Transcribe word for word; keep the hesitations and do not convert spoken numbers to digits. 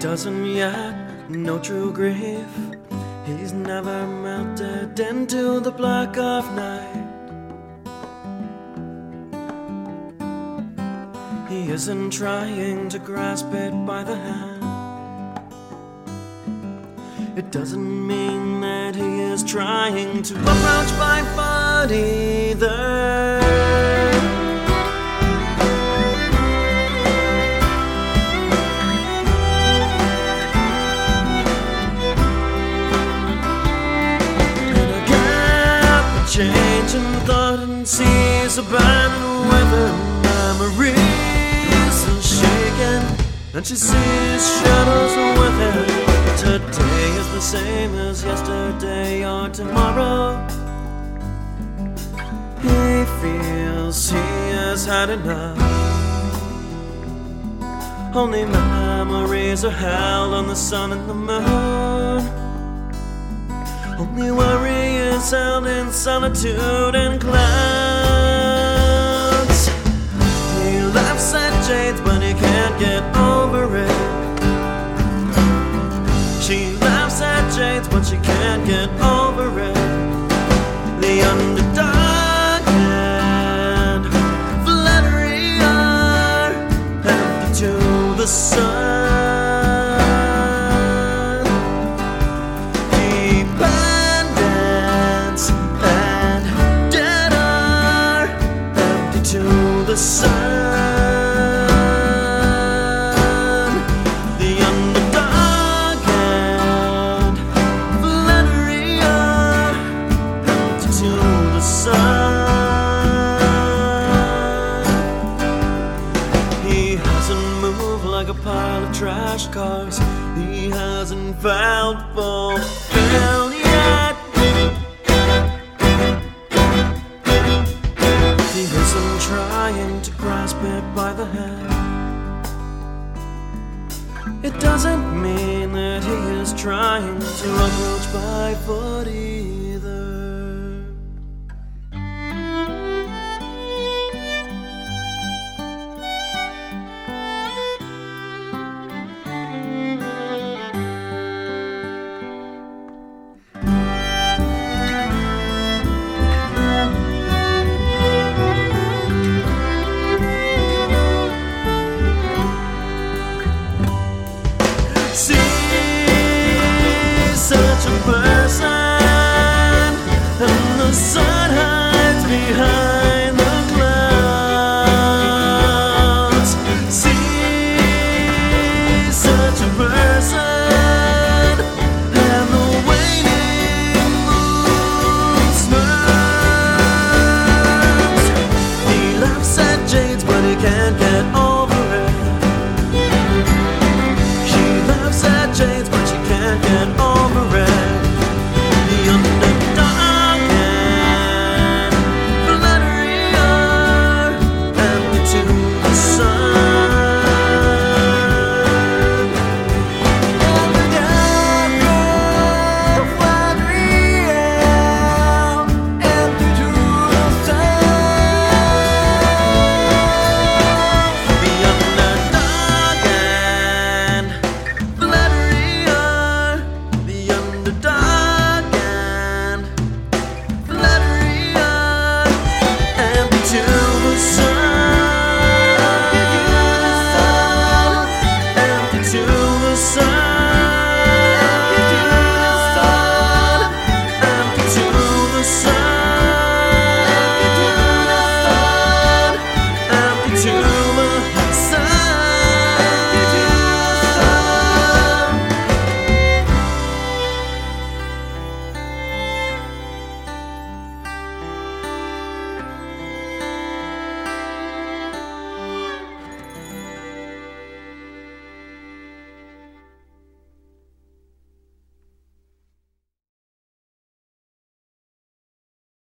doesn't yet know true grief. He's never melted into the black of night. He isn't trying to grasp it by the hand. It doesn't mean that he is trying to approach by foot either. Change in thought and sees abandoned weather. Memories are shaken and she sees shadows with him. Today is the same as yesterday or tomorrow. He feels he has had enough. Only memories are held on the sun and the moon. Only worry is held in solitude and clouds. He laughs at Jade, but he can't get over it. She laughs at Jade, but she can't get over it. The underdog and flattery are empty to the sun. The sun, the underdog and flattery are empty to the sun. He hasn't moved like a pile of trash cars. He hasn't found fulfilled yet. He isn't trying to grasp it by the hand. It doesn't mean that he is trying to approach by foot either.